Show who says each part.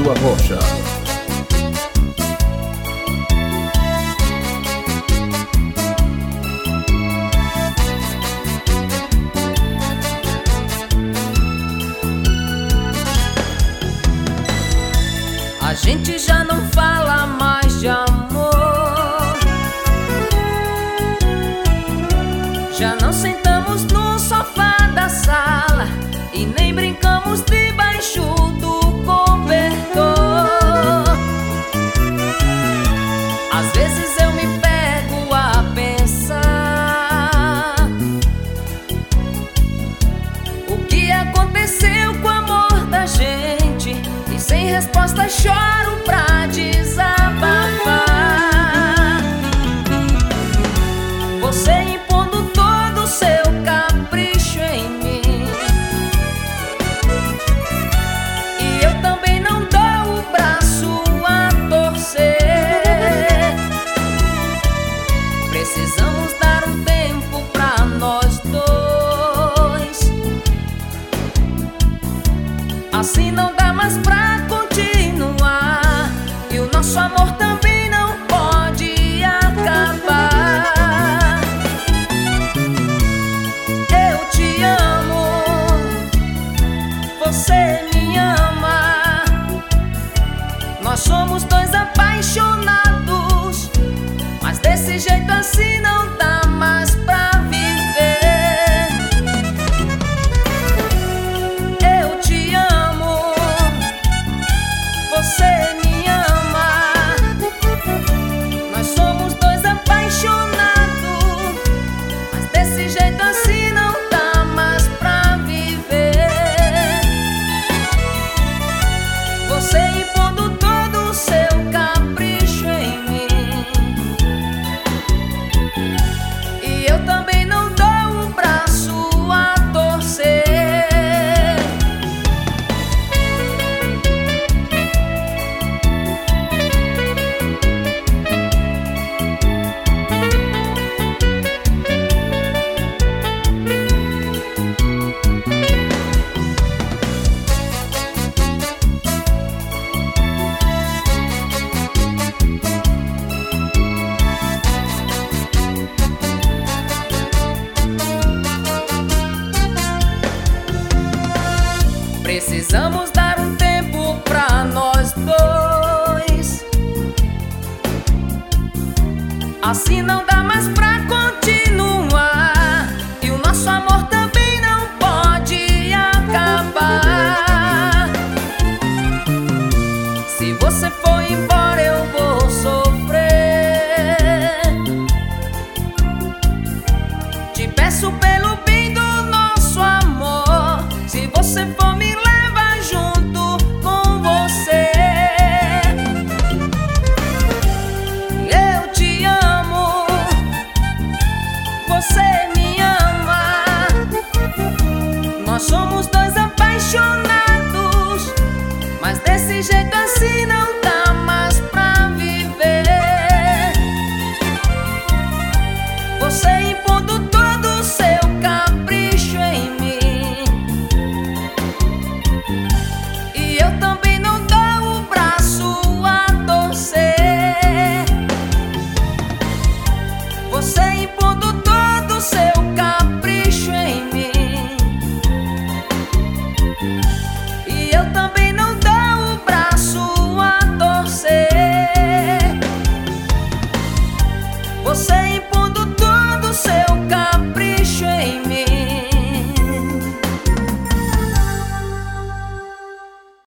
Speaker 1: Joshua Rocha.
Speaker 2: A gente já não fala mais de amor, já não sentamos no sofá da sala e nem brincamos debaixo do cobertor. Às vezes eu me pego a pensar o que aconteceu com o amor da gente, e sem resposta choro pra desabafar. Você impondo todo o seu capricho em mim, e eu também não dou o braço a torcer. Precisamos dar um tempo pra nós dois, assim não dá mais pra continuar, e o nosso amor também não pode acabar. Eu te amo, você me ama, nós somos dois apaixonados, mas desse jeito assim não dá mais pra viver. Eu te amo, você me ama, nós somos dois apaixonados, mas desse jeito assim não dá mais pra viver. Você impondo todo o seu capricho em mim, e eu também não dou o braço a torcer. Precisamos dar um tempo pra nós dois, assim não dá mais pra continuar, e o nosso amor também não pode acabar. Se você for embora eu vou sofrer, te peço pelo bem do nosso amor, se você for me leva junto com você. Eu te amo, você me ama, nós somos dois apaixonados, mas desse jeito assim não dá mais pra viver. Você impondo todo o seu capricho em mim, e eu também não dou o braço a torcer. Você impondo